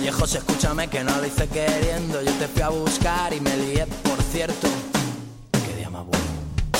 Oye, José, escúchame que no lo hice queriendo. Yo te fui a buscar y me lié, por cierto. Qué día más bueno.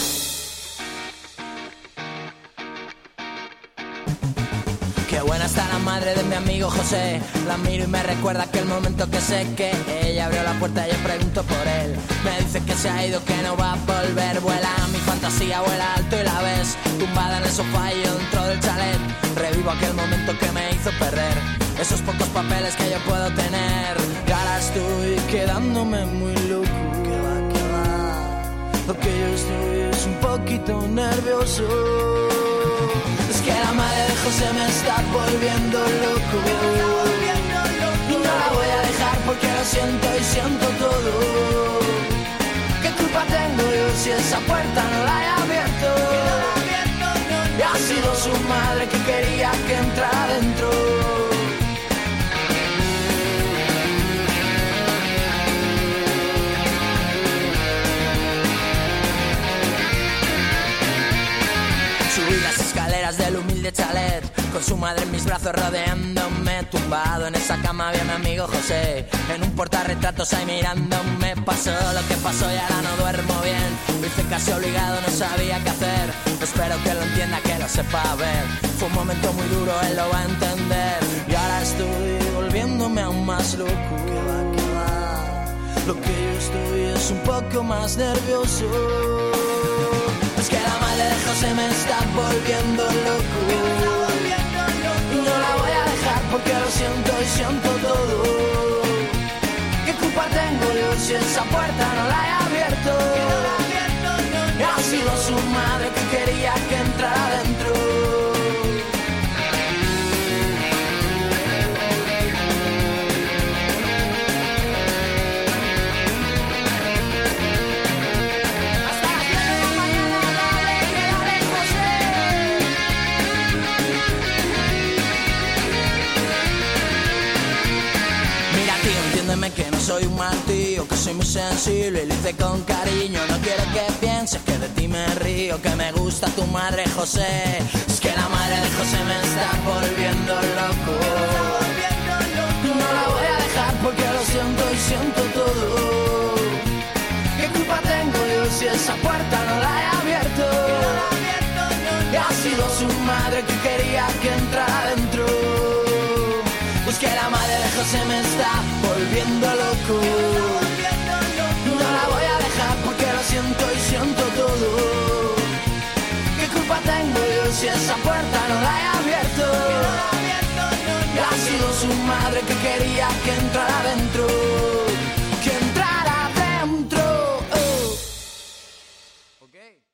Qué buena está la madre de mi amigo José. La miro y me recuerda aquel momento que sé que ella abrió la puerta y yo pregunto por él. Me dice que se ha ido, que no va a volver. Vuela mi fantasía, vuela alto y la ves tumbada en el sofá y yo dentro del chalet. Revivo aquel momento que me hizo perder esos pocos papeles que yo puedo tener. Y ahora estoy quedándome muy loco. Que va. Lo que yo estoy es un poquito nervioso. Es que la madre de José me está volviendo loco. Y no la voy a dejar porque lo siento y siento todo. ¿Qué culpa tengo yo si esa puerta no la he abierto? Y ha sido su madre que quería que entrara dentro. Subí las escaleras del humilde chalet, con su madre en mis brazos rodeándome. Tumbado en esa cama había mi amigo José, en un portarretratos ahí mirándome. Pasó lo que pasó y ahora no duermo bien. Lo hice casi obligado, no sabía qué hacer. Espero que lo entienda, que lo sepa ver. Fue un momento muy duro, él lo va a entender. Y ahora estoy volviéndome aún más loco. Que va. Lo que yo estoy es un poco más nervioso. Es que la madre de José me está volviendo loco. Y no la voy a dejar porque lo siento y siento todo. ¿Qué culpa tengo yo si esa puerta no la he abierto? Y ha sido su madre que quería que entrara dentro. Que no soy un mal tío, que soy muy sensible y lo hice con cariño. No quiero que pienses que de ti me río, que me gusta tu madre, José. Es que la madre de José me está volviendo loco. No la voy a dejar porque lo siento y siento todo. ¿Qué culpa tengo yo si esa puerta no la he abierto? Y ha sido su madre que quería que entrara dentro. Pues que la madre de José me está volviendo loco. No la voy a dejar porque lo siento y siento todo. ¿Qué culpa tengo yo si esa puerta no la he abierto? Y ha sido su madre que quería que entrara dentro.